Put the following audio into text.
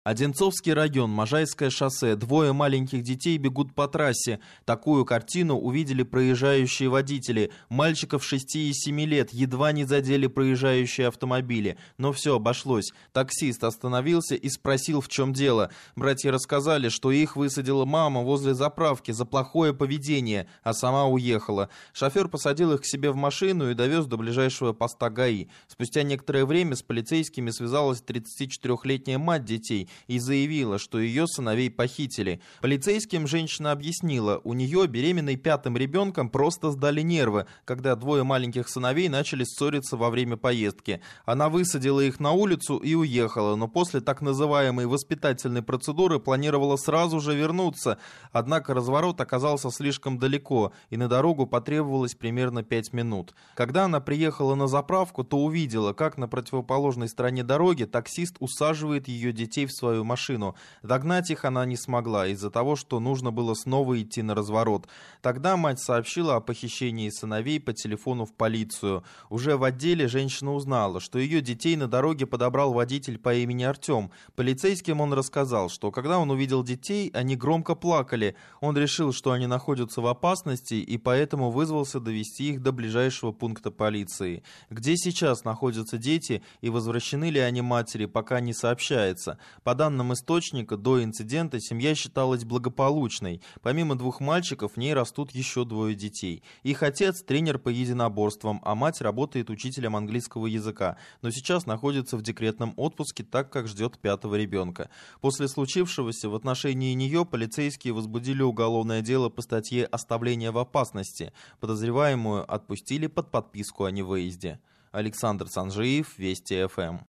Одинцовский район, Можайское шоссе. Двое маленьких детей бегут по трассе. Такую картину увидели проезжающие водители. Мальчиков 6 и 7 лет едва не задели проезжающие автомобили. Но все обошлось. Таксист остановился и спросил, в чем дело. Братья рассказали, что их высадила мама возле заправки за плохое поведение, а сама уехала. Шофер посадил их к себе в машину и довез до ближайшего поста ГАИ. Спустя некоторое время с полицейскими связалась 34-летняя мать детей и заявила, что ее сыновей похитили. Полицейским женщина объяснила, у нее, беременной 5-м ребенком, просто сдали нервы, когда двое маленьких сыновей начали ссориться во время поездки. Она высадила их на улицу и уехала, но после так называемой воспитательной процедуры планировала сразу же вернуться. Однако разворот оказался слишком далеко, и на дорогу потребовалось примерно 5 минут. Когда она приехала на заправку, то увидела, как на противоположной стороне дороги таксист усаживает ее детей в свою машину. Догнать их она не смогла из-за того, что нужно было снова идти на разворот. Тогда мать сообщила о похищении сыновей по телефону в полицию. Уже в отделе женщина узнала, что ее детей на дороге подобрал водитель по имени Артем. Полицейским он рассказал, что когда он увидел детей, они громко плакали. Он решил, что они находятся в опасности, и поэтому вызвался довести их до ближайшего пункта полиции. Где сейчас находятся дети и возвращены ли они матери, пока не сообщается. По данным источника, до инцидента семья считалась благополучной. Помимо 2 мальчиков, в ней растут еще 2 детей. Их отец – тренер по единоборствам, а мать работает учителем английского языка, но сейчас находится в декретном отпуске, так как ждет 5-го ребенка. После случившегося в отношении нее полицейские возбудили уголовное дело по статье «Оставление в опасности». Подозреваемую отпустили под подписку о невыезде. Александр Санжиев, Вести ФМ.